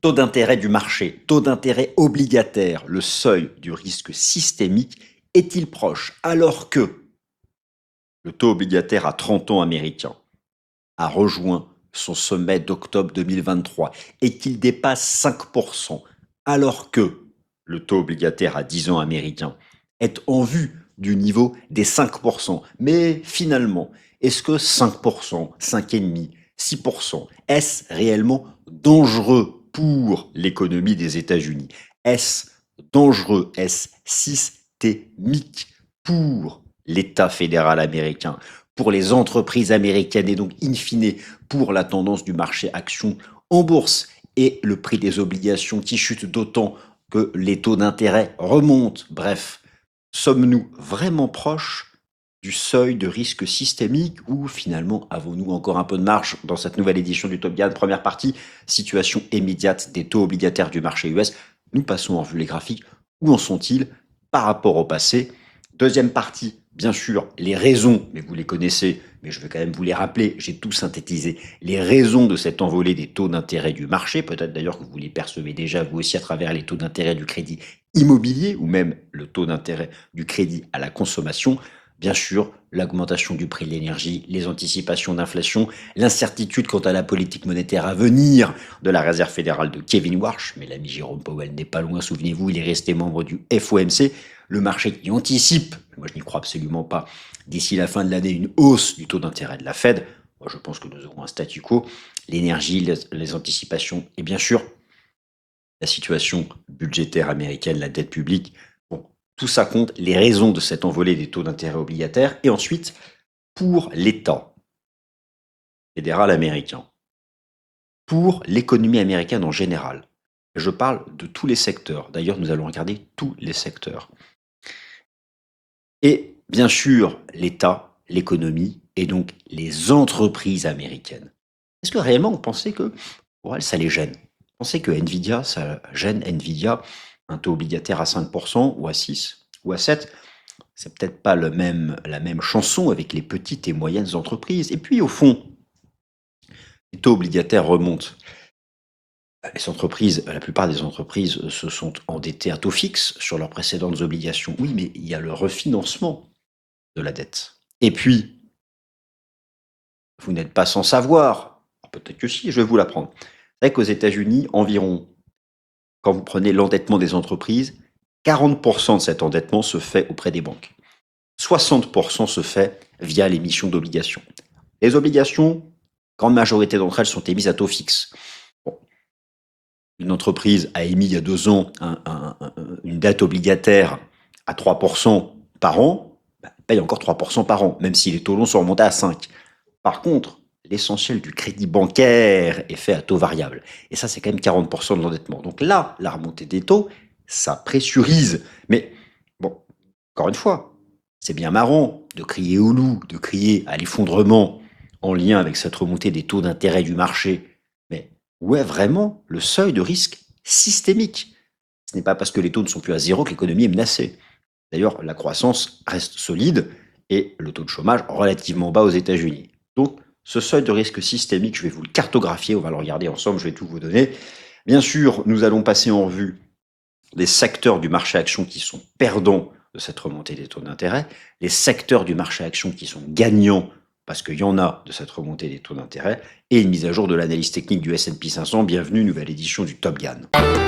Taux d'intérêt du marché, taux d'intérêt obligataire, le seuil du risque systémique est-il proche alors que le taux obligataire à 30 ans américain a rejoint son sommet d'octobre 2023 et qu'il dépasse 5%, alors que le taux obligataire à 10 ans américain est en vue du niveau des 5%. Mais finalement, est-ce que 5%, 5,5%, 6%, est-ce réellement dangereux pour l'économie des États-Unis? Est-ce dangereux, est-ce systémique pour l'État fédéral américain, pour les entreprises américaines et donc, in fine, pour la tendance du marché action en bourse et le prix des obligations qui chute d'autant que les taux d'intérêt remontent? Bref, sommes-nous vraiment proches du seuil de risque systémique ou finalement avons-nous encore un peu de marge dans cette nouvelle édition du Top Gun? Première partie, situation immédiate des taux obligataires du marché US. Nous passons en revue les graphiques. Où en sont-ils par rapport au passé? Deuxième partie, bien sûr, les raisons, mais vous les connaissez, mais je vais quand même vous les rappeler, j'ai tout synthétisé, les raisons de cette envolée des taux d'intérêt du marché, peut-être d'ailleurs que vous les percevez déjà vous aussi à travers les taux d'intérêt du crédit immobilier ou même le taux d'intérêt du crédit à la consommation. Bien sûr, l'augmentation du prix de l'énergie, les anticipations d'inflation, l'incertitude quant à la politique monétaire à venir de la Réserve fédérale de Kevin Warsh, mais l'ami Jérôme Powell n'est pas loin, souvenez-vous, il est resté membre du FOMC, le marché qui anticipe, moi je n'y crois absolument pas, d'ici la fin de l'année, une hausse du taux d'intérêt de la Fed. Moi je pense que nous aurons un statu quo, l'énergie, les anticipations et bien sûr la situation budgétaire américaine, la dette publique. Bon, tout ça compte, les raisons de cette envolée des taux d'intérêt obligataires et ensuite pour l'État fédéral américain, pour l'économie américaine en général. Je parle de tous les secteurs. D'ailleurs, nous allons regarder tous les secteurs. Et bien sûr, l'État, l'économie et donc les entreprises américaines. Est-ce que réellement vous pensez que pour elles, ça les gêne? Vous pensez que Nvidia, ça gêne Nvidia, un taux obligataire à 5% ou à 6 ou à 7? C'est peut-être pas la même chanson avec les petites et moyennes entreprises. Et puis au fond, les taux obligataires remontent. Les entreprises, la plupart des entreprises se sont endettées à taux fixe sur leurs précédentes obligations. Oui, mais il y a le refinancement de la dette. Et puis, vous n'êtes pas sans savoir, peut-être que si, je vais vous l'apprendre. Vous savez qu'aux États-Unis, environ, quand vous prenez l'endettement des entreprises, 40% de cet endettement se fait auprès des banques. 60% se fait via l'émission d'obligations. Les obligations, grande majorité d'entre elles sont émises à taux fixe. Bon, une entreprise a émis il y a 2 ans une dette obligataire à 3% par an, elle paye encore 3% par an, même si les taux longs sont remontés à 5%. Par contre, l'essentiel du crédit bancaire est fait à taux variable. Et ça, c'est quand même 40% de l'endettement. Donc là, la remontée des taux, ça pressurise. Mais bon, encore une fois, c'est bien marrant de crier au loup, de crier à l'effondrement en lien avec cette remontée des taux d'intérêt du marché. Mais où est vraiment le seuil de risque systémique? Ce n'est pas parce que les taux ne sont plus à zéro que l'économie est menacée. D'ailleurs, la croissance reste solide et le taux de chômage relativement bas aux États-Unis. Donc, ce seuil de risque systémique, je vais vous le cartographier, on va le regarder ensemble, je vais tout vous donner. Bien sûr, nous allons passer en revue les secteurs du marché action qui sont perdants de cette remontée des taux d'intérêt, les secteurs du marché action qui sont gagnants parce qu'il y en a de cette remontée des taux d'intérêt, et une mise à jour de l'analyse technique du S&P 500. Bienvenue, nouvelle édition du Top Gun.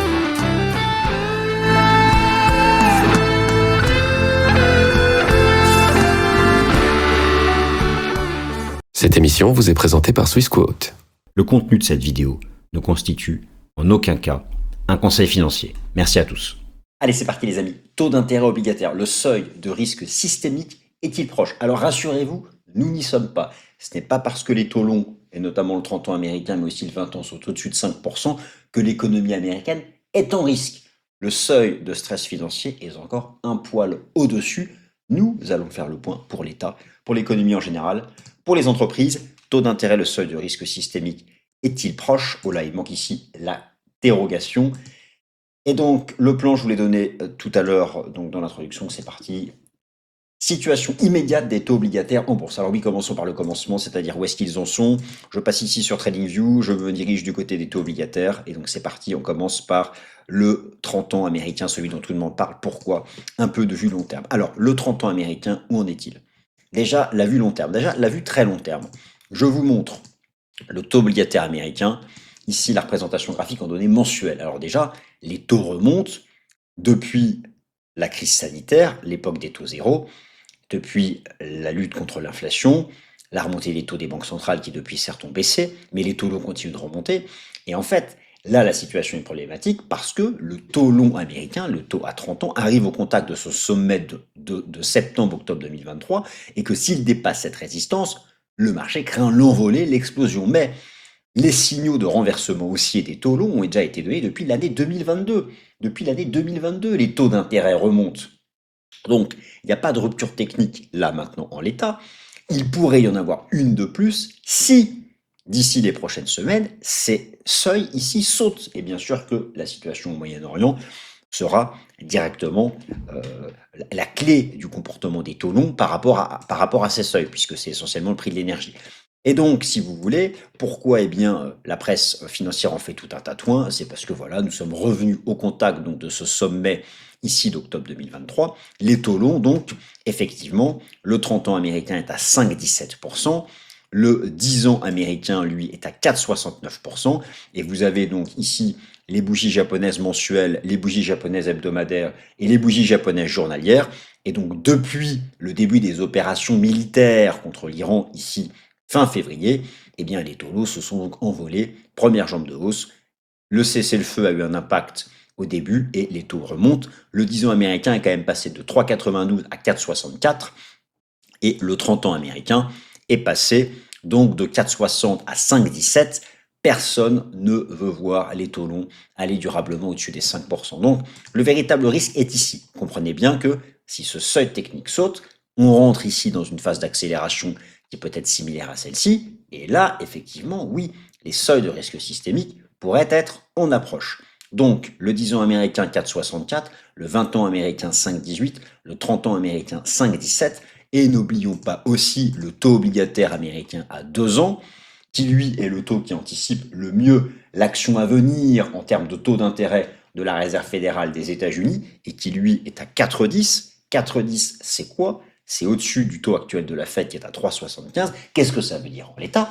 Cette émission vous est présentée par Swissquote. Le contenu de cette vidéo ne constitue en aucun cas un conseil financier. Merci à tous. Allez, c'est parti les amis. Taux d'intérêt obligataire, le seuil de risque systémique est-il proche? Alors rassurez-vous, nous n'y sommes pas. Ce n'est pas parce que les taux longs, et notamment le 30 ans américain, mais aussi le 20 ans, sont au-dessus de 5%, que l'économie américaine est en risque. Le seuil de stress financier est encore un poil au-dessus. Nous allons faire le point pour l'État, pour l'économie en général, pour les entreprises. Taux d'intérêt, le seuil de risque systémique est-il proche? Oh là, il manque ici la dérogation. Et donc, le plan, je vous l'ai donné tout à l'heure, donc dans l'introduction, c'est parti. Situation immédiate des taux obligataires en bourse. Alors oui, commençons par le commencement, c'est-à-dire où est-ce qu'ils en sont. Je passe ici sur TradingView, je me dirige du côté des taux obligataires. Et donc c'est parti, on commence par le 30 ans américain, celui dont tout le monde parle. Pourquoi? Un peu de vue long terme. Alors, le 30 ans américain, où en est-il? Déjà, la vue long terme. Déjà, la vue très long terme. Je vous montre le taux obligataire américain. Ici, la représentation graphique en données mensuelles. Alors déjà, les taux remontent depuis la crise sanitaire, l'époque des taux zéro, depuis la lutte contre l'inflation, la remontée des taux des banques centrales qui depuis certes ont baissé, mais les taux longs continuent de remonter. Et en fait, là, la situation est problématique parce que le taux long américain, le taux à 30 ans, arrive au contact de ce sommet de septembre-octobre 2023 et que s'il dépasse cette résistance, le marché craint l'envolée, l'explosion. Mais les signaux de renversement haussier des taux longs ont déjà été donnés depuis l'année 2022. Depuis l'année 2022, les taux d'intérêt remontent. Donc, il n'y a pas de rupture technique là maintenant en l'état. Il pourrait y en avoir une de plus si, d'ici les prochaines semaines, ces seuils ici sautent. Et bien sûr que la situation au Moyen-Orient sera directement la clé du comportement des taux longs par rapport à ces seuils, puisque c'est essentiellement le prix de l'énergie. Et donc, si vous voulez, pourquoi la presse financière en fait tout un tatouin? C'est parce que voilà, nous sommes revenus au contact donc de ce sommet ici d'octobre 2023. Les taux longs, donc, effectivement, le 30 ans américain est à 5,17%, le 10 ans américain, lui, est à 4,69%, et vous avez donc ici les bougies japonaises mensuelles, les bougies japonaises hebdomadaires et les bougies japonaises journalières. Et donc, depuis le début des opérations militaires contre l'Iran, ici, fin février, eh bien, les taux longs se sont donc envolés. Première jambe de hausse. Le cessez-le-feu a eu un impact au début et les taux remontent. Le 10 ans américain est quand même passé de 3,92 à 4,64 et le 30 ans américain est passé donc de 4,60 à 5,17. Personne ne veut voir les taux longs aller durablement au-dessus des 5%. Donc le véritable risque est ici. Comprenez bien que si ce seuil technique saute, on rentre ici dans une phase d'accélération qui peut être similaire à celle-ci. Et là, effectivement, oui, les seuils de risque systémique pourraient être en approche. Donc, le 10 ans américain 4,64, le 20 ans américain 5,18, le 30 ans américain 5,17, et n'oublions pas aussi le taux obligataire américain à 2 ans, qui lui est le taux qui anticipe le mieux l'action à venir en termes de taux d'intérêt de la Réserve fédérale des États-Unis, et qui lui est à 4,10. 4,10, c'est quoi? C'est au-dessus du taux actuel de la Fed qui est à 3,75. Qu'est-ce que ça veut dire en l'état?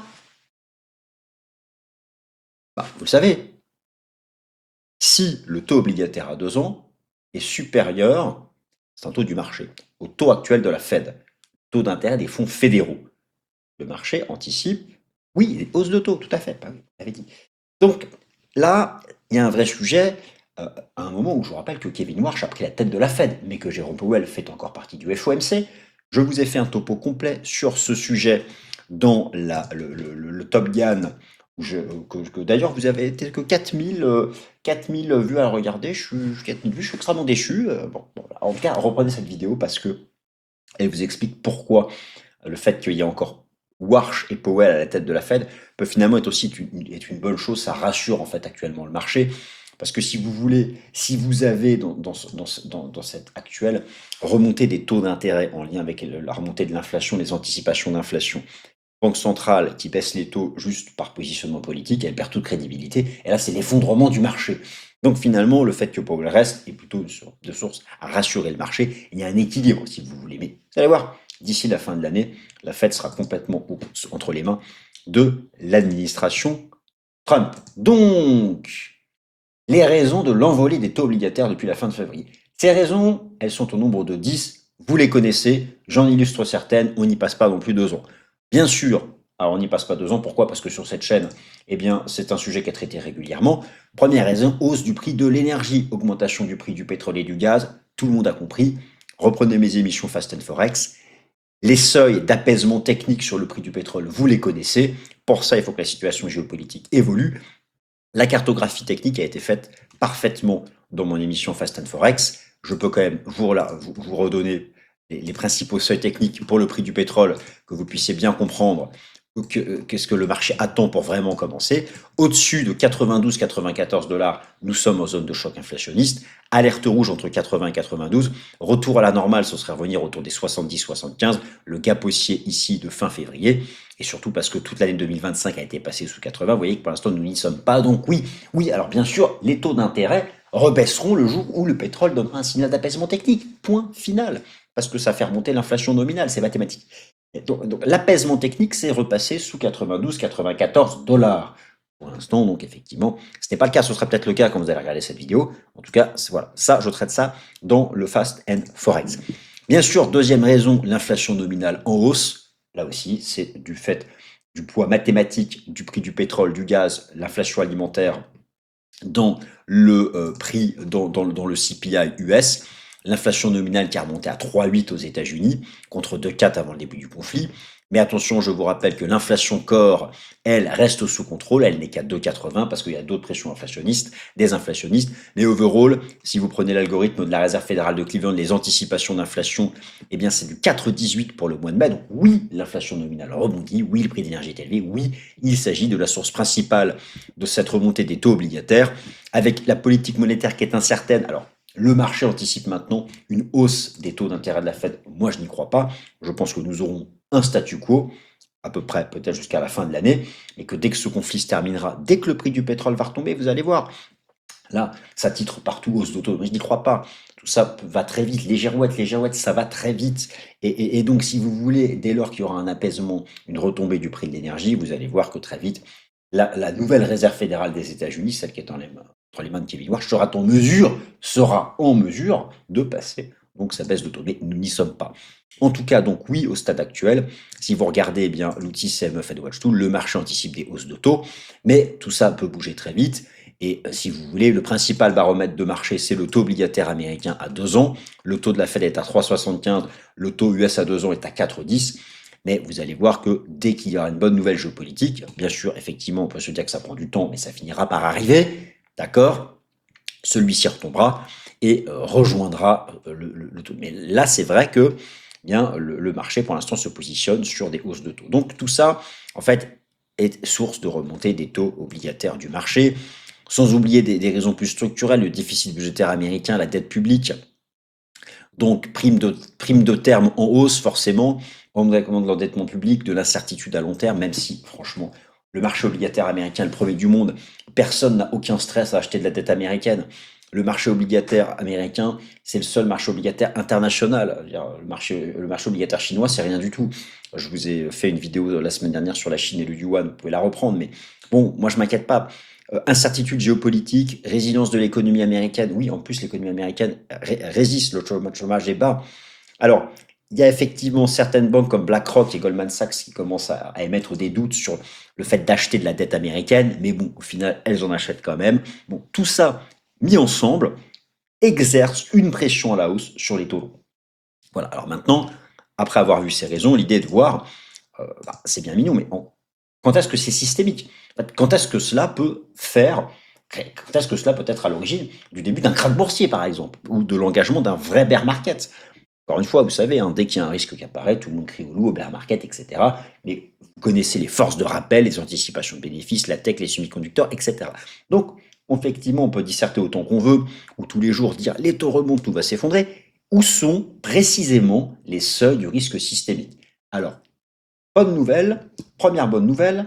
Vous le savez, si le taux obligataire à 2 ans est supérieur, c'est un taux du marché, au taux actuel de la Fed, taux d'intérêt des fonds fédéraux. Le marché anticipe, oui, des hausses de taux, tout à fait, bah oui, vous l'avez dit. Donc là, il y a un vrai sujet, à un moment où je vous rappelle que Kevin Warsh a pris la tête de la Fed, mais que Jérôme Powell fait encore partie du FOMC. Je vous ai fait un topo complet sur ce sujet dans le Top Gun, que d'ailleurs vous avez peut-être que 4000 vues à regarder, 4000 vues, je suis extrêmement déçu. Bon, en tout cas, reprenez cette vidéo parce que elle vous explique pourquoi le fait qu'il y ait encore Warsh et Powell à la tête de la Fed peut finalement être aussi une bonne chose. Ça rassure en fait actuellement le marché. Parce que si vous voulez, si vous avez dans cette actuelle remontée des taux d'intérêt en lien avec la remontée de l'inflation, les anticipations d'inflation, banque centrale qui baisse les taux juste par positionnement politique, elle perd toute crédibilité. Et là, c'est l'effondrement du marché. Donc finalement, le fait que Powell reste est plutôt de source à rassurer le marché. Il y a un équilibre, si vous voulez. Mais vous allez voir, d'ici la fin de l'année, la Fed sera complètement entre les mains de l'administration Trump. Donc, les raisons de l'envolée des taux obligataires depuis la fin de février. Ces raisons, elles sont au nombre de 10. Vous les connaissez, j'en illustre certaines, on n'y passe pas non plus 2 ans. Bien sûr, alors on n'y passe pas 2 ans, pourquoi? Parce que sur cette chaîne, eh bien, c'est un sujet qui est traité régulièrement. Première raison, hausse du prix de l'énergie, augmentation du prix du pétrole et du gaz, tout le monde a compris. Reprenez mes émissions Fast and Forex. Les seuils d'apaisement technique sur le prix du pétrole, vous les connaissez. Pour ça, il faut que la situation géopolitique évolue. La cartographie technique a été faite parfaitement dans mon émission Fast and Forex. Je peux quand même vous redonner les principaux seuils techniques pour le prix du pétrole, que vous puissiez bien comprendre qu'est-ce que le marché attend pour vraiment commencer. Au-dessus de 92-94 dollars, nous sommes en zone de choc inflationniste. Alerte rouge entre 80 et 92. Retour à la normale, ce serait revenir autour des 70-75. Le gap haussier ici de fin février. Et surtout parce que toute l'année 2025 a été passée sous 80. Vous voyez que pour l'instant, nous n'y sommes pas. Donc oui, oui, alors bien sûr, les taux d'intérêt rebaisseront le jour où le pétrole donnera un signal d'apaisement technique. Point final. Parce que ça fait remonter l'inflation nominale, c'est mathématique. Donc l'apaisement technique, c'est repassé sous 92-94 dollars. Pour l'instant, donc effectivement, ce n'est pas le cas. Ce sera peut-être le cas quand vous allez regarder cette vidéo. En tout cas, voilà, ça, je traite ça dans le Fast and Forex. Bien sûr, deuxième raison, l'inflation nominale en hausse. Là aussi, c'est du fait du poids mathématique du prix du pétrole, du gaz, l'inflation alimentaire dans le prix, dans le CPI US. L'inflation nominale qui a remonté à 3,8 aux États-Unis contre 2,4 avant le début du conflit. Mais attention, je vous rappelle que l'inflation corps, elle, reste sous contrôle. Elle n'est qu'à 2,80 parce qu'il y a d'autres pressions inflationnistes, des inflationnistes. Mais overall, si vous prenez l'algorithme de la Réserve fédérale de Cleveland, les anticipations d'inflation, eh bien, c'est du 4,18 pour le mois de mai. Donc oui, l'inflation nominale rebondit. Oui, le prix de l'énergie est élevé. Oui, il s'agit de la source principale de cette remontée des taux obligataires. Avec la politique monétaire qui est incertaine. Alors, le marché anticipe maintenant une hausse des taux d'intérêt de la Fed. Moi, je n'y crois pas. Je pense que nous aurons un statu quo, à peu près, peut-être jusqu'à la fin de l'année, et que dès que ce conflit se terminera, dès que le prix du pétrole va retomber, vous allez voir. Là, ça titre partout hausse d'auto. Mais je n'y crois pas. Tout ça va très vite. Les girouettes, ça va très vite. Et donc, si vous voulez, dès lors qu'il y aura un apaisement, une retombée du prix de l'énergie, vous allez voir que très vite, la nouvelle réserve fédérale des États-Unis, celle qui est entre les mains de Kevin Warsh, sera en mesure de passer donc sa baisse de taux. Mais nous n'y sommes pas. En tout cas, donc oui, au stade actuel, si vous regardez eh bien l'outil CME Fed Watch Tool, le marché anticipe des hausses de taux, mais tout ça peut bouger très vite. Et si vous voulez, le principal baromètre de marché, c'est le taux obligataire américain à 2 ans. Le taux de la Fed est à 3,75, le taux US à 2 ans est à 4,10. Mais vous allez voir que dès qu'il y aura une bonne nouvelle géopolitique, bien sûr, effectivement, on peut se dire que ça prend du temps, mais ça finira par arriver, d'accord? Celui-ci retombera et rejoindra le taux. Mais là, c'est vrai que eh bien, le marché, pour l'instant, se positionne sur des hausses de taux. Donc tout ça, en fait, est source de remontée des taux obligataires du marché, sans oublier des raisons plus structurelles, le déficit budgétaire américain, la dette publique, donc prime de terme en hausse forcément, on recommande l'endettement public, de l'incertitude à long terme, même si franchement le marché obligataire américain est le premier du monde, personne n'a aucun stress à acheter de la dette américaine. Le marché obligataire américain, c'est le seul marché obligataire international. Le marché obligataire chinois, c'est rien du tout. Je vous ai fait une vidéo la semaine dernière sur la Chine et le yuan, vous pouvez la reprendre, mais bon, moi je m'inquiète pas. Incertitude géopolitique, résilience de l'économie américaine. Oui, en plus, l'économie américaine résiste, le chômage est bas. Alors, il y a effectivement certaines banques comme BlackRock et Goldman Sachs qui commencent à émettre des doutes sur le fait d'acheter de la dette américaine, mais bon, au final, elles en achètent quand même. Bon, tout ça mis ensemble exerce une pression à la hausse sur les taux longs. Voilà, alors maintenant, après avoir vu ces raisons, l'idée est de voir, c'est bien mignon, mais quand est-ce que c'est systémique? Quand est-ce que cela peut faire, quand est-ce que cela peut être à l'origine du début d'un krach boursier, par exemple, ou de l'engagement d'un vrai bear market? Encore une fois, vous savez, hein, dès qu'il y a un risque qui apparaît, tout le monde crie au loup, au bear market, etc. Mais vous connaissez les forces de rappel, les anticipations de bénéfices, la tech, les semi-conducteurs, etc. Donc, effectivement, on peut disserter autant qu'on veut, ou tous les jours dire les taux remontent, tout va s'effondrer. Où sont précisément les seuils du risque systémique? Alors, bonne nouvelle, première bonne nouvelle,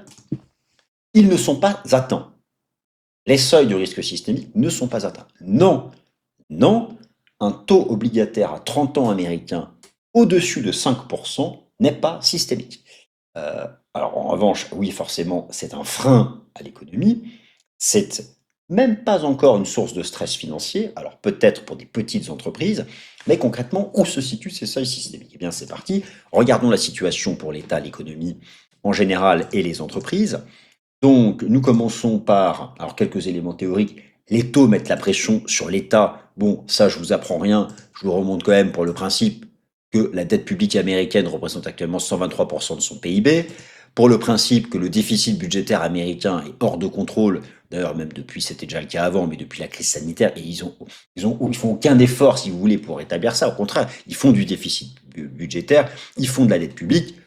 ils ne sont pas atteints. Les seuils du risque systémique ne sont pas atteints. Non, non, un taux obligataire à 30 ans américain au-dessus de 5% n'est pas systémique. Alors en revanche, oui, forcément, c'est un frein à l'économie. C'est même pas encore une source de stress financier, alors peut-être pour des petites entreprises, mais concrètement, où se situent ces seuils systémiques? Eh bien, c'est parti. Regardons la situation pour l'État, l'économie en général et les entreprises. Donc, nous commençons par, alors quelques éléments théoriques. Les taux mettent la pression sur l'État. Bon, ça, je vous apprends rien. Je vous remonte quand même pour le principe que la dette publique américaine représente actuellement 123% de son PIB. Pour le principe que le déficit budgétaire américain est hors de contrôle. D'ailleurs, même depuis, c'était déjà le cas avant, mais depuis la crise sanitaire, et ils font aucun effort, si vous voulez, pour rétablir ça. Au contraire, ils font du déficit budgétaire, ils font de la dette publique.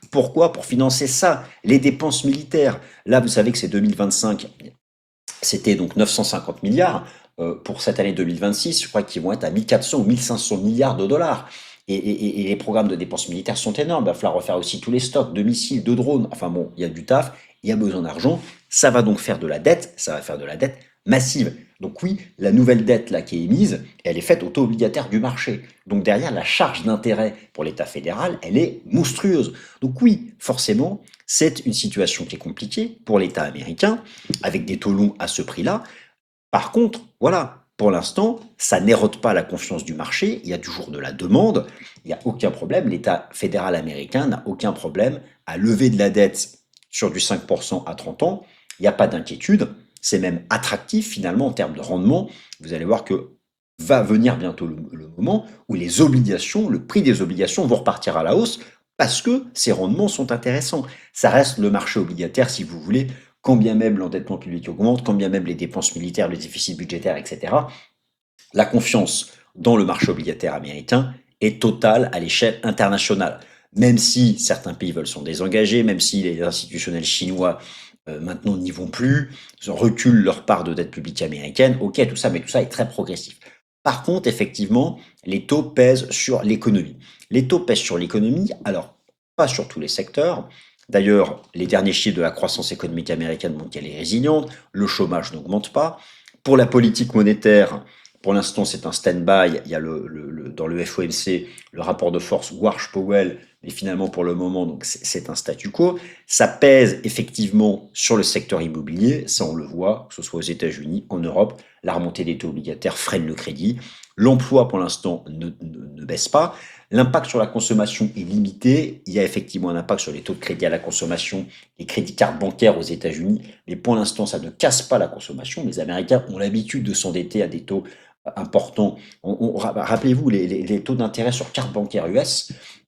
Pourquoi? Pour financer ça, les dépenses militaires. Là, vous savez que c'est 2025, c'était donc 950 milliards. Pour cette année 2026, je crois qu'ils vont être à 1400 ou 1500 milliards de dollars. Et les programmes de dépenses militaires sont énormes. Il va falloir refaire aussi tous les stocks de missiles, de drones. Enfin bon, il y a du taf, il y a besoin d'argent. Ça va donc faire de la dette, ça va faire de la dette massive. Donc oui, la nouvelle dette là qui est émise, elle est faite au taux obligataire du marché. Donc derrière, la charge d'intérêt pour l'État fédéral, elle est monstrueuse. Donc oui, forcément, c'est une situation qui est compliquée pour l'État américain, avec des taux longs à ce prix-là. Par contre, voilà, pour l'instant, ça n'érode pas la confiance du marché, il y a toujours de la demande, il n'y a aucun problème, l'État fédéral américain n'a aucun problème à lever de la dette sur du 5% à 30 ans, il n'y a pas d'inquiétude, c'est même attractif finalement en termes de rendement. Vous allez voir que va venir bientôt le moment où les obligations, le prix des obligations vont repartir à la hausse parce que ces rendements sont intéressants. Ça reste le marché obligataire, si vous voulez, quand bien même l'endettement public augmente, quand bien même les dépenses militaires, le déficit budgétaire, etc., la confiance dans le marché obligataire américain est totale à l'échelle internationale. Même si certains pays veulent s'en désengager, même si les institutionnels chinois maintenant n'y vont plus, ils reculent leur part de dette publique américaine, ok, tout ça, mais tout ça est très progressif. Par contre, effectivement, les taux pèsent sur l'économie. Les taux pèsent sur l'économie, alors pas sur tous les secteurs. D'ailleurs, les derniers chiffres de la croissance économique américaine montrent qu'elle est résiliente, le chômage n'augmente pas. Pour la politique monétaire, pour l'instant, c'est un stand-by. Il y a dans le FOMC le rapport de force Warsh-Powell, mais finalement, pour le moment, donc c'est un statu quo. Ça pèse effectivement sur le secteur immobilier, ça on le voit, que ce soit aux États-Unis, en Europe. La remontée des taux obligataires freine le crédit. L'emploi, pour l'instant, ne baisse pas. L'impact sur la consommation est limité. Il y a effectivement un impact sur les taux de crédit à la consommation, les crédits cartes bancaires aux États-Unis, mais pour l'instant, ça ne casse pas la consommation. Les Américains ont l'habitude de s'endetter à des taux importants. Rappelez-vous, les taux d'intérêt sur carte bancaire US,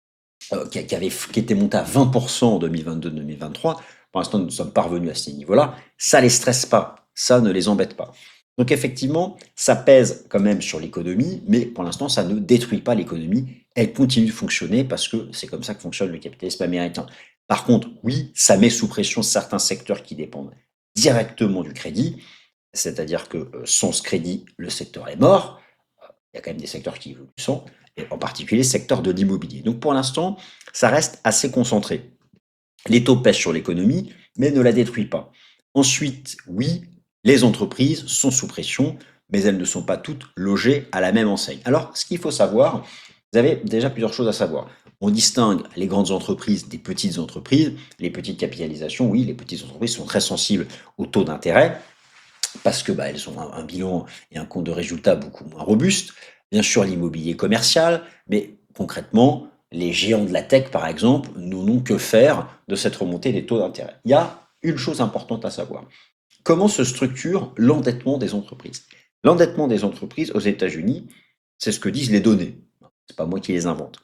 qui étaient montés à 20% en 2022-2023, pour l'instant, nous ne sommes pas revenus à ces niveaux-là. Ça ne les stresse pas, ça ne les embête pas. Donc effectivement, ça pèse quand même sur l'économie, mais pour l'instant, ça ne détruit pas l'économie. Elle continue de fonctionner parce que c'est comme ça que fonctionne le capitalisme américain. Par contre, oui, ça met sous pression certains secteurs qui dépendent directement du crédit, c'est-à-dire que sans ce crédit, le secteur est mort. Il y a quand même des secteurs qui évoluent sans, et en particulier le secteur de l'immobilier. Donc pour l'instant, ça reste assez concentré. Les taux pèsent sur l'économie, mais ne la détruisent pas. Ensuite, oui, les entreprises sont sous pression, mais elles ne sont pas toutes logées à la même enseigne. Alors, ce qu'il faut savoir, vous avez déjà plusieurs choses à savoir. On distingue les grandes entreprises des petites entreprises. Les petites capitalisations, oui, les petites entreprises sont très sensibles au taux d'intérêt parce que elles ont un bilan et un compte de résultat beaucoup moins robuste. Bien sûr, l'immobilier commercial, mais concrètement, les géants de la tech, par exemple, n'ont que faire de cette remontée des taux d'intérêt. Il y a une chose importante à savoir. Comment se structure l'endettement des entreprises? L'endettement des entreprises aux États-Unis, c'est ce que disent les données. C'est pas moi qui les invente.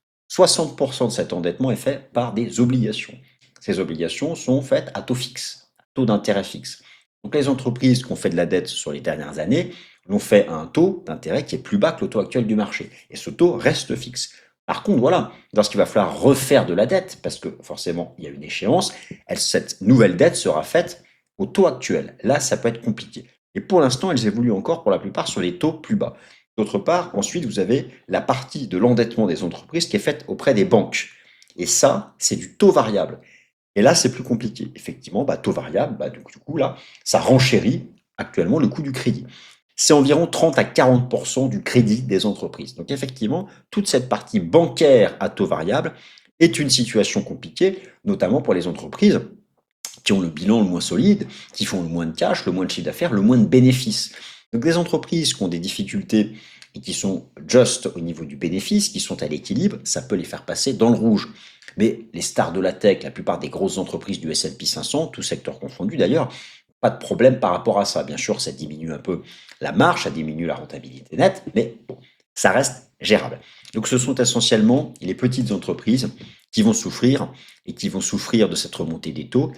60% de cet endettement est fait par des obligations. Ces obligations sont faites à taux fixe, à taux d'intérêt fixe. Donc les entreprises qui ont fait de la dette sur les dernières années l'ont fait à un taux d'intérêt qui est plus bas que le taux actuel du marché. Et ce taux reste fixe. Par contre, voilà, lorsqu'il va falloir refaire de la dette, parce que forcément il y a une échéance, cette nouvelle dette sera faite au taux actuel. Là, ça peut être compliqué. Et pour l'instant, elles évoluent encore pour la plupart sur les taux plus bas. D'autre part, ensuite, vous avez la partie de l'endettement des entreprises qui est faite auprès des banques. Et ça, c'est du taux variable. Et là, c'est plus compliqué. Effectivement, taux variable, du coup, là, ça renchérit actuellement le coût du crédit. C'est environ 30 à 40% du crédit des entreprises. Donc effectivement, toute cette partie bancaire à taux variable est une situation compliquée, notamment pour les entreprises qui ont le bilan le moins solide, qui font le moins de cash, le moins de chiffre d'affaires, le moins de bénéfices. Donc des entreprises qui ont des difficultés et qui sont just au niveau du bénéfice, qui sont à l'équilibre, ça peut les faire passer dans le rouge. Mais les stars de la tech, la plupart des grosses entreprises du S&P 500, tout secteur confondu d'ailleurs, pas de problème par rapport à ça. Bien sûr, ça diminue un peu la marge, ça diminue la rentabilité nette, mais bon, ça reste gérable. Donc ce sont essentiellement les petites entreprises qui vont souffrir et qui vont souffrir de cette remontée des taux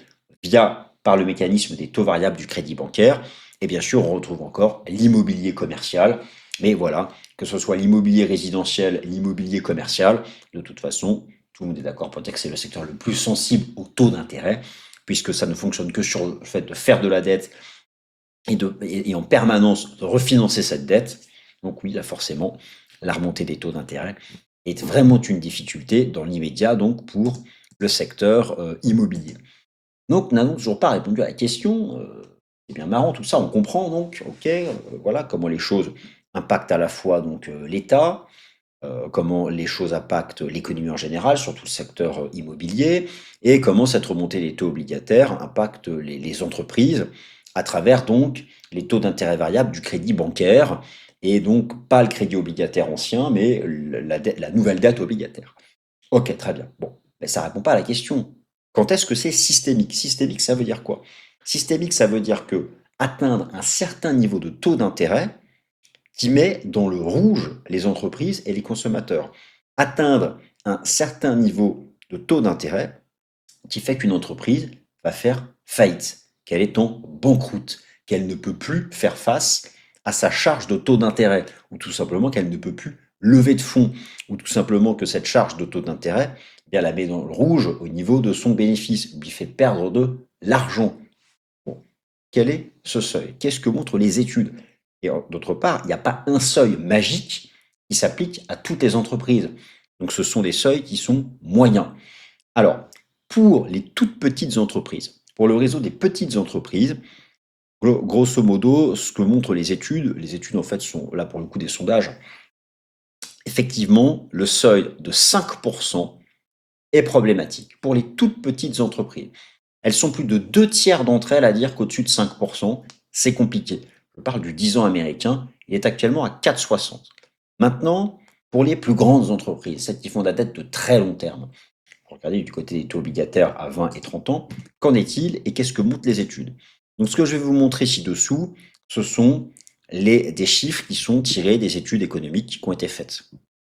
par le mécanisme des taux variables du crédit bancaire. Et bien sûr, on retrouve encore l'immobilier commercial. Mais voilà, que ce soit l'immobilier résidentiel, l'immobilier commercial, de toute façon, tout le monde est d'accord pour dire que c'est le secteur le plus sensible au taux d'intérêt, puisque ça ne fonctionne que sur le fait de faire de la dette et en permanence de refinancer cette dette. Donc oui, là forcément, la remontée des taux d'intérêt est vraiment une difficulté dans l'immédiat donc pour le secteur immobilier. Donc, n'a donc toujours pas répondu à la question. C'est bien marrant tout ça, on comprend donc, ok, voilà comment les choses impactent à la fois donc l'État, comment les choses impactent l'économie en général, surtout le secteur immobilier, et comment cette remontée des taux obligataires impacte les entreprises à travers donc les taux d'intérêt variable du crédit bancaire, et donc pas le crédit obligataire ancien, mais la nouvelle dette obligataire. Ok, très bien. Bon, mais ça répond pas à la question. Quand est-ce que c'est systémique? Systémique, ça veut dire quoi? Systémique, ça veut dire que atteindre un certain niveau de taux d'intérêt qui met dans le rouge les entreprises et les consommateurs. Atteindre un certain niveau de taux d'intérêt qui fait qu'une entreprise va faire faillite, qu'elle est en banqueroute, qu'elle ne peut plus faire face à sa charge de taux d'intérêt, ou tout simplement qu'elle ne peut plus lever de fonds, ou tout simplement que cette charge de taux d'intérêt, eh bien, la met dans le rouge au niveau de son bénéfice, lui fait perdre de l'argent. Bon. Quel est ce seuil? Qu'est-ce que montrent les études? Et d'autre part, il n'y a pas un seuil magique qui s'applique à toutes les entreprises. Donc ce sont des seuils qui sont moyens. Alors, pour les toutes petites entreprises, pour le réseau des petites entreprises, grosso modo, ce que montrent les études en fait sont là pour le coup des sondages, effectivement, le seuil de 5% est problématique pour les toutes petites entreprises. Elles sont plus de 2 tiers d'entre elles à dire qu'au-dessus de 5%, c'est compliqué. Je parle du 10 ans américain, il est actuellement à 4,60. Maintenant, pour les plus grandes entreprises, celles qui font de la dette de très long terme, regardez du côté des taux obligataires à 20 et 30 ans, qu'en est-il et qu'est-ce que montrent les études? Donc ce que je vais vous montrer ci-dessous, ce sont des chiffres qui sont tirés des études économiques qui ont été faites.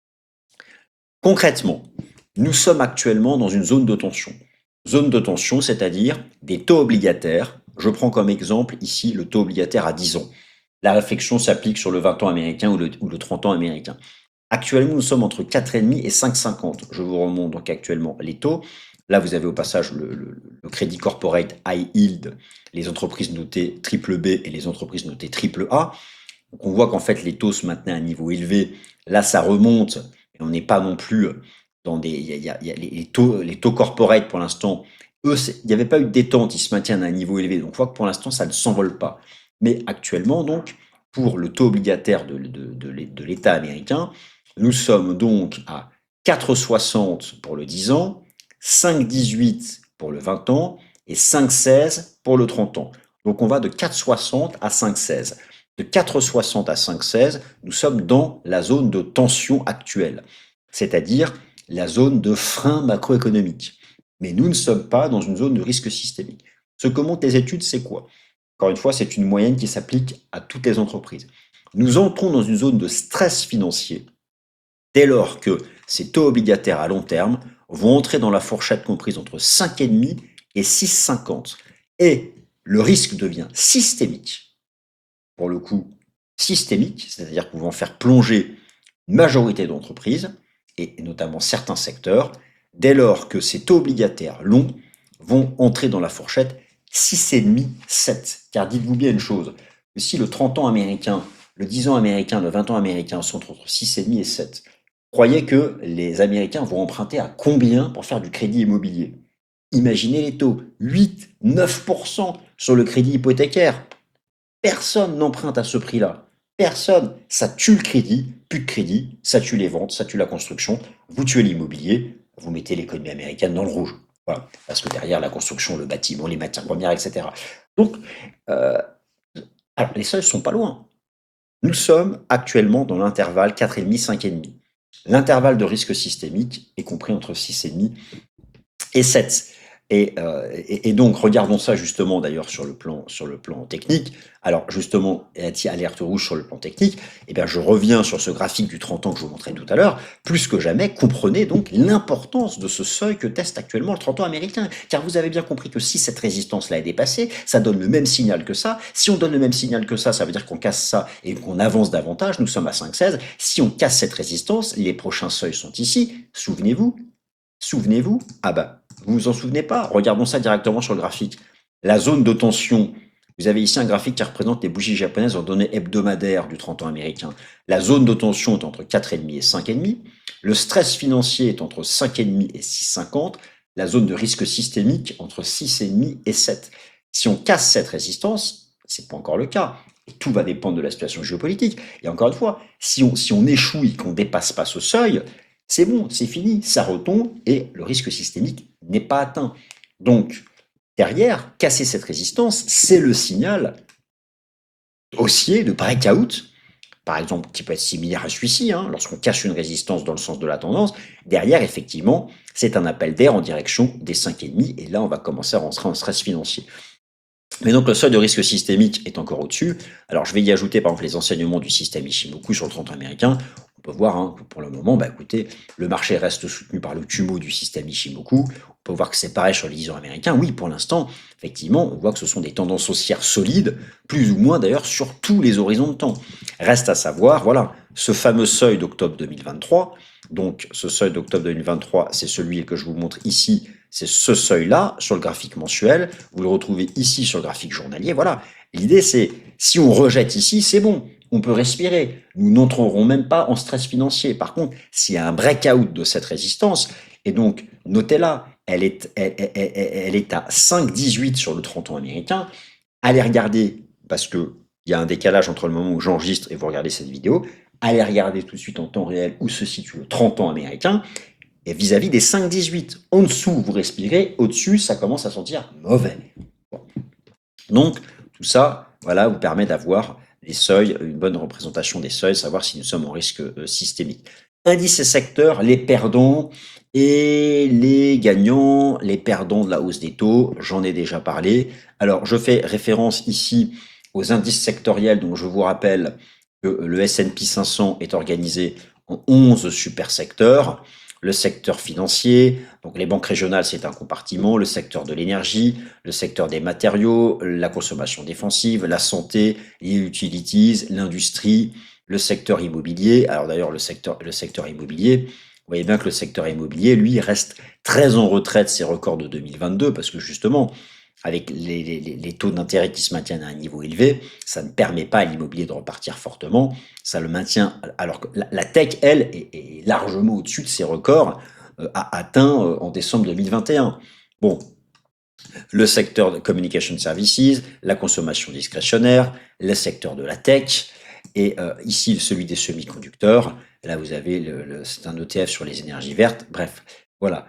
Concrètement, nous sommes actuellement dans une zone de tension. Zone de tension, c'est-à-dire des taux obligataires. Je prends comme exemple ici le taux obligataire à 10 ans. La réflexion s'applique sur le 20 ans américain ou le 30 ans américain. Actuellement, nous sommes entre 4,5 et 5,50. Je vous remonte donc actuellement les taux. Là, vous avez au passage le crédit corporate high yield, les entreprises notées triple B et les entreprises notées triple A. Donc on voit qu'en fait, les taux se maintenaient à un niveau élevé. Là, ça remonte. Et on n'est pas non plus dans des. Il y a les taux corporate pour l'instant, eux, il n'y avait pas eu de détente, ils se maintiennent à un niveau élevé. Donc on voit que pour l'instant, ça ne s'envole pas. Mais actuellement, donc, pour le taux obligataire de l'État américain, nous sommes donc à 4,60 pour le 10 ans, 5,18 pour le 20 ans et 5,16 pour le 30 ans. Donc on va de 4,60 à 5,16. De 4,60 à 5,16, nous sommes dans la zone de tension actuelle, c'est-à-dire la zone de frein macroéconomique. Mais nous ne sommes pas dans une zone de risque systémique. Ce que montrent les études, c'est quoi? Encore une fois, c'est une moyenne qui s'applique à toutes les entreprises. Nous entrons dans une zone de stress financier dès lors que ces taux obligataires à long terme vont entrer dans la fourchette comprise entre 5,5 et 6,50. Et le risque devient systémique, pour le coup systémique, c'est-à-dire pouvant faire plonger une majorité d'entreprises, et notamment certains secteurs, dès lors que ces taux obligataires longs vont entrer dans la fourchette 6,5-7. Car dites-vous bien une chose, que si le 30 ans américain, le 10 ans américain, le 20 ans américain sont entre 6,5 et 7, croyez que les Américains vont emprunter à combien pour faire du crédit immobilier? Imaginez les taux, 8-9% sur le crédit hypothécaire. Personne n'emprunte à ce prix-là. Personne. Ça tue le crédit, plus de crédit, ça tue les ventes, ça tue la construction, vous tuez l'immobilier, vous mettez l'économie américaine dans le rouge. Voilà. Parce que derrière la construction, le bâtiment, les matières premières, etc. Donc, euh, alors les seuils ne sont pas loin. Nous sommes actuellement dans l'intervalle 4,5-5,5. L'intervalle de risque systémique est compris entre 6,5 et 7. Et donc, regardons ça justement d'ailleurs sur le plan technique. Alors justement, alerte rouge sur le plan technique, eh bien, je reviens sur ce graphique du 30 ans que je vous montrais tout à l'heure. Plus que jamais, comprenez donc l'importance de ce seuil que teste actuellement le 30 ans américain. Car vous avez bien compris que si cette résistance-là est dépassée, ça donne le même signal que ça. Si on donne le même signal que ça veut dire qu'on casse ça et qu'on avance davantage. Nous sommes à 5,16. Si on casse cette résistance, les prochains seuils sont ici. Souvenez-vous, Souvenez-vous, ah bah, vous vous en souvenez pas, regardons ça directement sur le graphique. La zone de tension, vous avez ici un graphique qui représente les bougies japonaises en données hebdomadaires du 30 ans américain. La zone de tension est entre 4,5 et 5,5. Le stress financier est entre 5,5 et 6,50. La zone de risque systémique entre 6,5 et 7. Si on casse cette résistance, c'est pas encore le cas. Et tout va dépendre de la situation géopolitique. Et encore une fois, si on échoue et qu'on ne dépasse pas ce seuil, c'est bon, c'est fini, ça retombe et le risque systémique n'est pas atteint. Donc, derrière, casser cette résistance, c'est le signal haussier de breakout, par exemple, qui peut être similaire à celui-ci, hein, lorsqu'on casse une résistance dans le sens de la tendance. Derrière, effectivement, c'est un appel d'air en direction des 5,5 et là, on va commencer à rentrer en stress financier. Mais donc le seuil de risque systémique est encore au-dessus. Alors je vais y ajouter par exemple les enseignements du système Ishimoku sur le 30 américain. On peut voir hein, que pour le moment, bah, écoutez, le marché reste soutenu par le Kumo du système Ishimoku. On peut voir que c'est pareil sur les 10 ans américains. Oui, pour l'instant, effectivement, on voit que ce sont des tendances haussières solides, plus ou moins d'ailleurs sur tous les horizons de temps. Reste à savoir, voilà, ce fameux seuil d'octobre 2023. Donc ce seuil d'octobre 2023, c'est celui que je vous montre ici, c'est ce seuil-là sur le graphique mensuel. Vous le retrouvez ici sur le graphique journalier. Voilà. L'idée, c'est si on rejette ici, c'est bon. On peut respirer. Nous n'entrerons même pas en stress financier. Par contre, s'il y a un breakout de cette résistance, et donc, notez-la, elle est à 5,18 sur le 30 ans américain. Allez regarder, parce qu'il y a un décalage entre le moment où j'enregistre et vous regardez cette vidéo. Allez regarder tout de suite en temps réel où se situe le 30 ans américain. Et vis-à-vis des 5,18. En dessous, vous respirez. Au-dessus, ça commence à sentir mauvais. Bon. Donc, tout ça, voilà, vous permet d'avoir les seuils, une bonne représentation des seuils, savoir si nous sommes en risque systémique. Indices et secteurs, les perdants et les gagnants, les perdants de la hausse des taux, j'en ai déjà parlé. Alors, je fais référence ici aux indices sectoriels, donc je vous rappelle que le S&P 500 est organisé en 11 super secteurs. Le secteur financier, donc les banques régionales, c'est un compartiment, le secteur de l'énergie, le secteur des matériaux, la consommation défensive, la santé, les utilities, l'industrie, le secteur immobilier. Alors d'ailleurs, le secteur immobilier, vous voyez bien que le secteur immobilier, lui, reste très en retrait de ses records de 2022 parce que justement, avec les taux d'intérêt qui se maintiennent à un niveau élevé, ça ne permet pas à l'immobilier de repartir fortement. Ça le maintient, alors que la tech, elle, est largement au-dessus de ses records atteints en décembre 2021. Bon, le secteur de communication services, la consommation discrétionnaire, le secteur de la tech, et ici celui des semi-conducteurs. Là, vous avez c'est un ETF sur les énergies vertes. Bref, voilà.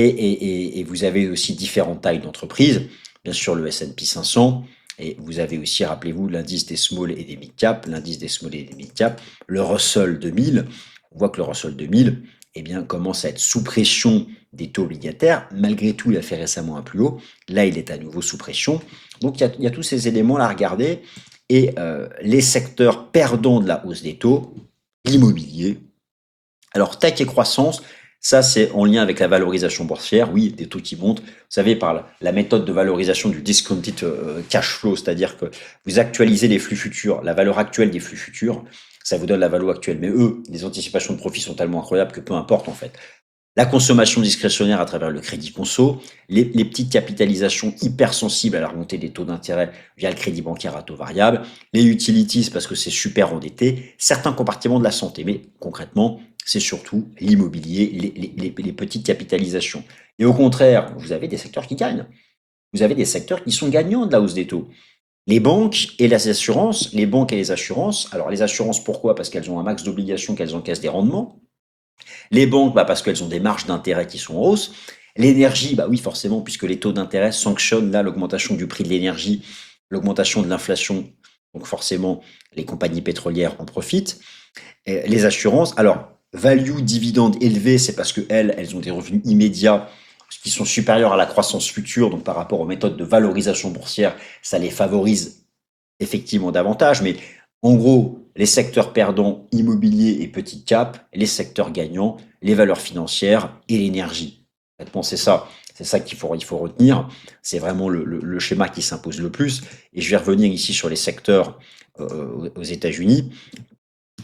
Et vous avez aussi différentes tailles d'entreprises. Bien sûr, le S&P 500. Et vous avez aussi, rappelez-vous, l'indice des small et des mid cap, l'indice des small et des mid cap, le Russell 2000. On voit que le Russell 2000 eh bien, commence à être sous pression des taux obligataires. Malgré tout, il a fait récemment un plus haut. Là, il est à nouveau sous pression. Donc, il y a tous ces éléments-là à regarder. Et les secteurs perdants de la hausse des taux, l'immobilier. Alors, tech et croissance, ça, c'est en lien avec la valorisation boursière. Oui, des taux qui montent. Vous savez, par la méthode de valorisation du discounted cash flow, c'est-à-dire que vous actualisez les flux futurs, la valeur actuelle des flux futurs, ça vous donne la valeur actuelle. Mais eux, les anticipations de profit sont tellement incroyables que peu importe en fait. La consommation discrétionnaire à travers le crédit conso, les petites capitalisations hypersensibles à la remontée des taux d'intérêt via le crédit bancaire à taux variable, les utilities parce que c'est super endetté, certains compartiments de la santé. Mais concrètement, c'est surtout l'immobilier, les petites capitalisations. Et au contraire, vous avez des secteurs qui gagnent. Vous avez des secteurs qui sont gagnants de la hausse des taux. Les banques et les assurances, les banques et les assurances. Alors les assurances, pourquoi? Parce qu'elles ont un max d'obligations, qu'elles encaissent des rendements. Les banques, bah, parce qu'elles ont des marges d'intérêt qui sont en hausse. L'énergie, bah oui, forcément, puisque les taux d'intérêt sanctionnent là l'augmentation du prix de l'énergie, l'augmentation de l'inflation. Donc forcément, les compagnies pétrolières en profitent. Et les assurances, alors, value, dividende élevé, c'est parce qu'elles ont des revenus immédiats qui sont supérieurs à la croissance future. Donc par rapport aux méthodes de valorisation boursière, ça les favorise effectivement davantage. Mais en gros, les secteurs perdants, immobilier et petite cap, les secteurs gagnants, les valeurs financières et l'énergie. Honnêtement, c'est ça il faut retenir. C'est vraiment le schéma qui s'impose le plus. Et je vais revenir ici sur les secteurs aux États-Unis.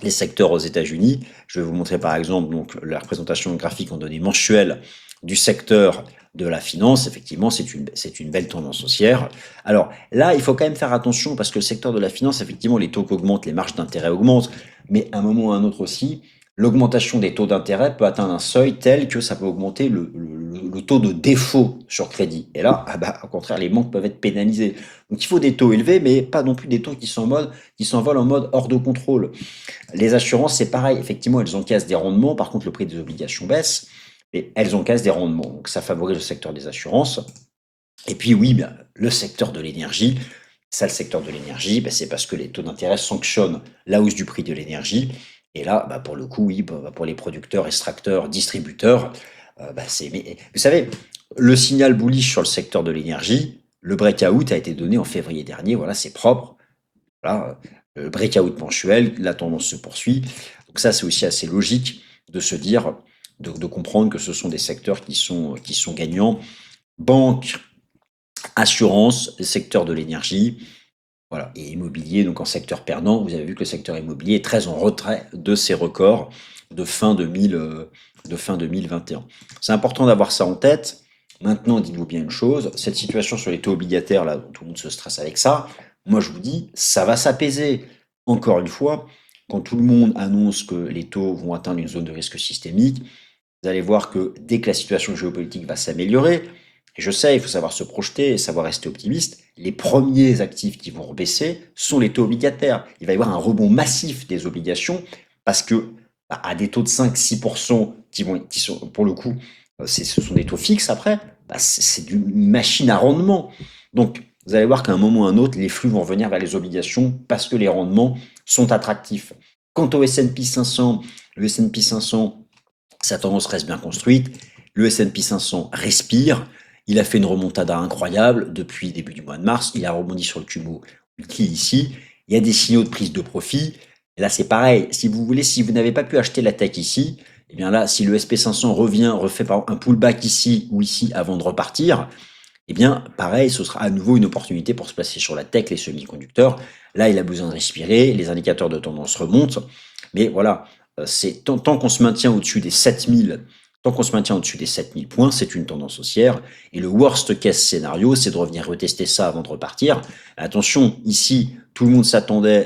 les secteurs aux États-Unis. Je vais vous montrer par exemple donc la représentation graphique en données mensuelles du secteur de la finance. Effectivement, c'est une belle tendance haussière. Alors là, il faut quand même faire attention parce que le secteur de la finance, effectivement, les taux augmentent, les marges d'intérêt augmentent, mais à un moment ou à un autre aussi, l'augmentation des taux d'intérêt peut atteindre un seuil tel que ça peut augmenter le taux de défaut sur crédit. Et là, au contraire, les banques peuvent être pénalisées. Donc il faut des taux élevés, mais pas non plus des taux qui s'envolent en mode hors de contrôle. Les assurances, c'est pareil. Effectivement, elles encaissent des rendements. Par contre, le prix des obligations baisse, mais elles encaissent des rendements. Donc ça favorise le secteur des assurances. Et puis oui, bien, le secteur de l'énergie. Ça, le secteur de l'énergie, c'est parce que les taux d'intérêt sanctionnent la hausse du prix de l'énergie. Et là, pour le coup, oui, pour les producteurs, extracteurs, distributeurs, mais vous savez, le signal bullish sur le secteur de l'énergie, le breakout a été donné en février dernier. Voilà, c'est propre. Voilà, le breakout mensuel, la tendance se poursuit. Donc ça, c'est aussi assez logique de se dire, de comprendre que ce sont des secteurs qui sont gagnants. Banque, assurance, le secteur de l'énergie, voilà, et immobilier, donc en secteur perdant. Vous avez vu que le secteur immobilier est très en retrait de ses records de fin 2021. C'est important d'avoir ça en tête. Maintenant, dites-vous bien une chose, cette situation sur les taux obligataires, là, tout le monde se stresse avec ça. Moi, je vous dis, ça va s'apaiser. Encore une fois, quand tout le monde annonce que les taux vont atteindre une zone de risque systémique, vous allez voir que dès que la situation géopolitique va s'améliorer, et je sais, il faut savoir se projeter et savoir rester optimiste, les premiers actifs qui vont baisser sont les taux obligataires. Il va y avoir un rebond massif des obligations parce que à des taux de 5-6% qui sont, pour le coup, ce sont des taux fixes après, c'est une machine à rendement. Donc, vous allez voir qu'à un moment ou à un autre, les flux vont revenir vers les obligations parce que les rendements sont attractifs. Quant au S&P 500, le S&P 500, sa tendance reste bien construite. Le S&P 500 respire. Il a fait une remontada incroyable depuis le début du mois de mars. Il a rebondi sur le Kumo qui ici. Il y a des signaux de prise de profit. Et là, c'est pareil. Si vous voulez, si vous n'avez pas pu acheter la tech ici, eh bien là, si le SP500 revient, refait par exemple un pullback ici ou ici avant de repartir, eh bien, pareil, ce sera à nouveau une opportunité pour se placer sur la tech, les semi-conducteurs. Là, il a besoin de respirer. Les indicateurs de tendance remontent. Mais voilà, c'est tant qu'on se maintient au-dessus des 7000. Tant qu'on se maintient au-dessus des 7000 points, c'est une tendance haussière. Et le worst case scénario, c'est de revenir retester ça avant de repartir. Attention, ici, tout le monde s'attendait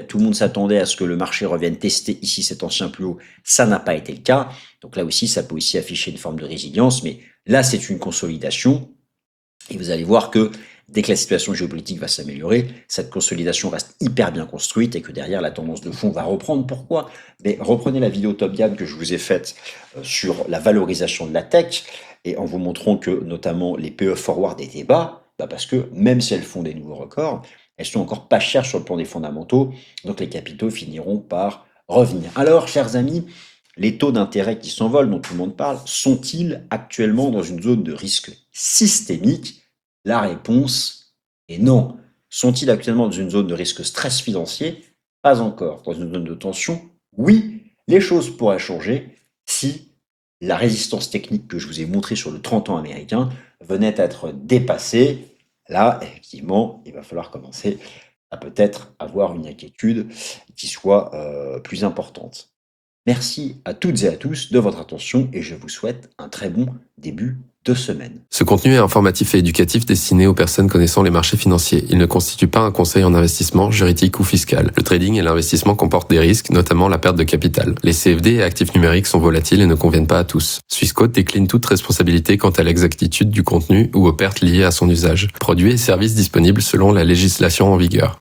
à ce que le marché revienne tester ici cet ancien plus haut. Ça n'a pas été le cas. Donc là aussi, ça peut aussi afficher une forme de résilience. Mais là, c'est une consolidation. Et vous allez voir que dès que la situation géopolitique va s'améliorer, cette consolidation reste hyper bien construite et que derrière, la tendance de fond va reprendre. Pourquoi? Mais reprenez la vidéo Top Gamme que je vous ai faite sur la valorisation de la tech et en vous montrant que notamment les PE forward étaient bas, parce que même si elles font des nouveaux records, elles sont encore pas chères sur le plan des fondamentaux, donc les capitaux finiront par revenir. Alors, chers amis, les taux d'intérêt qui s'envolent, dont tout le monde parle, sont-ils actuellement dans une zone de risque systémique? La réponse est non. Sont-ils actuellement dans une zone de risque stress financier? Pas encore. Dans une zone de tension? Oui. Les choses pourraient changer si la résistance technique que je vous ai montrée sur le 30 ans américain venait à être dépassée. Là, effectivement, il va falloir commencer à peut-être avoir une inquiétude qui soit plus importante. Merci à toutes et à tous de votre attention et je vous souhaite un très bon début de semaine. Ce contenu est informatif et éducatif destiné aux personnes connaissant les marchés financiers. Il ne constitue pas un conseil en investissement, juridique ou fiscal. Le trading et l'investissement comportent des risques, notamment la perte de capital. Les CFD et actifs numériques sont volatiles et ne conviennent pas à tous. Swissquote décline toute responsabilité quant à l'exactitude du contenu ou aux pertes liées à son usage. Produits et services disponibles selon la législation en vigueur.